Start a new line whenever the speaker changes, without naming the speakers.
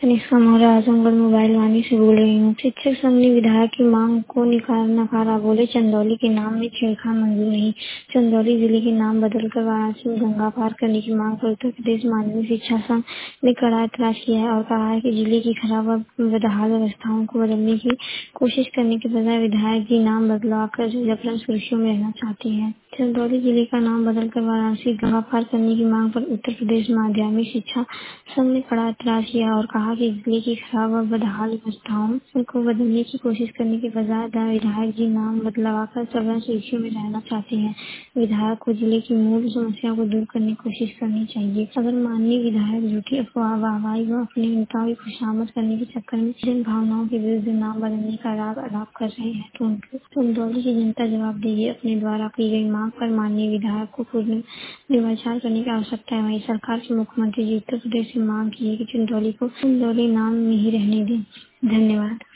Kanishka Maurya Azamgarh mobile वाणी से बोल रही हूँ। शिक्षक संघ ने विधायक की मांग को नकारा, बोले चंदौली के नाम में छेड़खानी मंजूर नहीं। चंदौली जिले के नाम बदलकर वाराणसी में गंगा पार करने की मांग पर उत्तर प्रदेश माध्यमिक शिक्षा संघ ने कड़ा ऐतराज किया है और कहा है कि जिले की खराब और बदहाल व्यवस्थाओं को बदलने की कोशिश करने के बजाय विधायक जी नाम बदलवाकर जबरन सुर्खियों में रहना चाहती है। चंदौली जिले का नाम बदलकर वाराणसी गंगा पार करने की मांग पर उत्तर प्रदेश माध्यमिक शिक्षा संघ ने कड़ा ऐतराज किया और कहा कि जिले की खराब और बदहाल व्यवस्थाओं को बदलने की कोशिश करने के बजाय विधायक जी नाम बदलवाकर जबरन सुर्खियों में रहना चाहते हैं। विधायक को जिले की मूल समस्याओं को दूर करने की कोशिश करनी चाहिए। अगर माननीय विधायक झूठी अफवाह वाहवाही व अपने नेताओं की खुशामद करने के चक्कर में जन भावनाओं के विरुद्ध नाम बदलने का राग अलाप कर रहे हैं तो उनको चंदौली की जनता जवाब देगी। अपने द्वारा की गई मांग पर माननीय विधायक को पुनर्विचार करने की आवश्यकता है। वहीं सरकार के मुख्यमंत्री जी उत्तर प्रदेश से मांग की है कि चंदौली को चंदौली नाम में ही रहने दें। धन्यवाद।